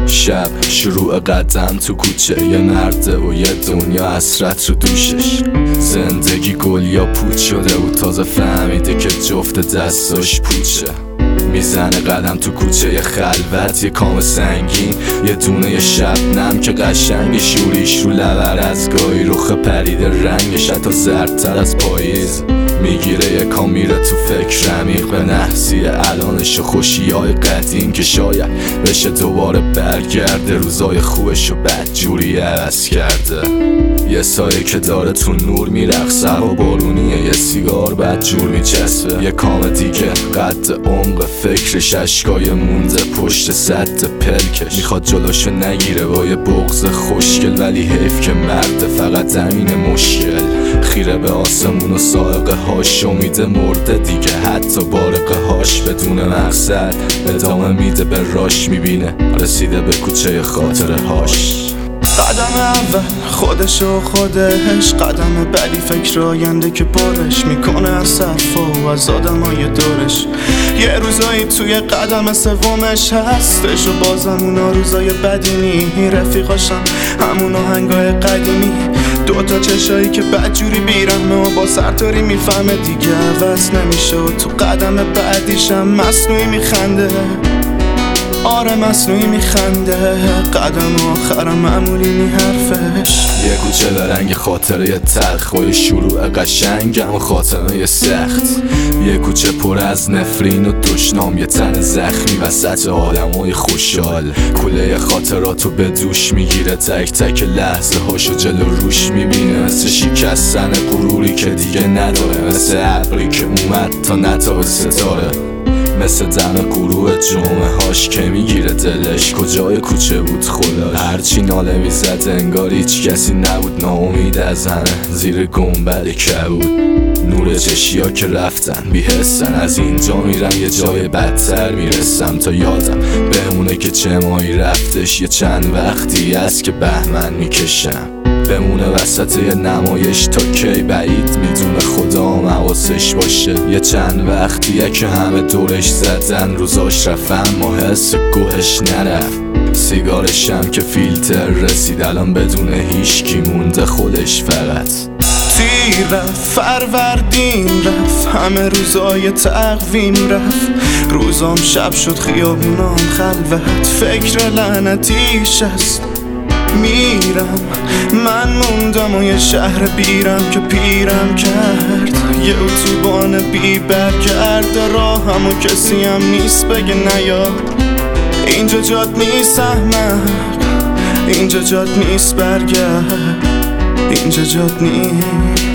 شب شروع قدم تو کوچه، یه مرده و یه دنیا حسرت رو دوشش. زندگی گل یا پوچ شده و تازه فهمیده که جفت دستاش پوچه. میزنه قدم تو کوچه خلوت، یه کام سنگین، یه دونه شبنم که قشنگ شوریش رو لبر از گاهی رخ پریده رنگش حتی زردتر از پاییز. میگیره یه کام میره تو فکر عمیق به نحسی الانش و خوشیای قدیم که شاید بشه دوباره برگرده. روزای خوبش و بدجوری عوض کرده. یه سایه که داره تو نور میرقصه، هوا بارونیه، یه سیگار بدجور میچسبه. یه کام دیگه قد عمق فکرش، اشکای مونده پشت سد پلکش. میخواد جلوشو نگیره با یه بغض خوشگل، ولی حیف که مرده فقط زمین مشکل. خیره به آسمون و سائقه هاش امیده مرده دیگه، حتی بارقه هاش بدون مقصد ادامه میده به راش. میبینه رسیده به کوچه خاطره هاش. قدم اول خودش و خودش، قدم بعدی فکر آینده که پرش میکنه از صرفا و از آدمای دورش. یه روزایی توی قدم سومش هستش و بازم اونا روزای بدینی. رفیقاشم همون آهنگای قدیمی، دوتا چشایی که بدجوری بیرحمه و با سرتاری میفهمه دیگه عوض نمیشه و تو قدم بعدیشم مصنوعی میخنده. آره مصنوعی میخنده، قدم آخرم معمولی حرفش. یه کوچه به رنگ خاطره تلخ و یه شروع قشنگم و خاتمه سخت. یه کوچه پر از نفرین و دشنام، یه تن زخمی وسط آدمای خوشحال. کوله خاطراتو به دوش میگیره، تک تک لحظه هاشو جلو روش میبینه. مثل شکستن غروری که دیگه نداره، مثل ابری که اومد تا نتابه ستاره. مثل دم گروه جمعه هاش که میگیره دلش، کجای کوچه بود خداش. هرچی ناله میزد انگار هیچ کسی نبود، ناامید از همه زیر گنبد کبود. نور چشیا که رفتن بی‌حسن، از اینجا میرم یه جای بدتر میرسم. تا یادم بمونه که چه ماهی رفتش، یه چند وقتی است که بهمن میکشم. بمونه وسط یه نمایش تا کی، بعید میدونه خدا حواسش باشه. یه چند وقتیه که همه دورش زدن، روزاش رفت اما حس گوهش نرفت. سیگارشم که فیلتر رسید الان بدون هیچکی مونده خودش فقط. تیر رفت، فروردین رفت، همه روزای تقویم رفت. روزام شب شد، خیابونام خلوت، فکر لعنتیش است. میرم من موندم و یه شهر بیرم که پیرم کرد. یه اتوبان بی برگرد، راهم و کسی هم نیست بگه نیا. اینجا جات نیست احمق، اینجا جات نیست برگرد، اینجا جات نیست.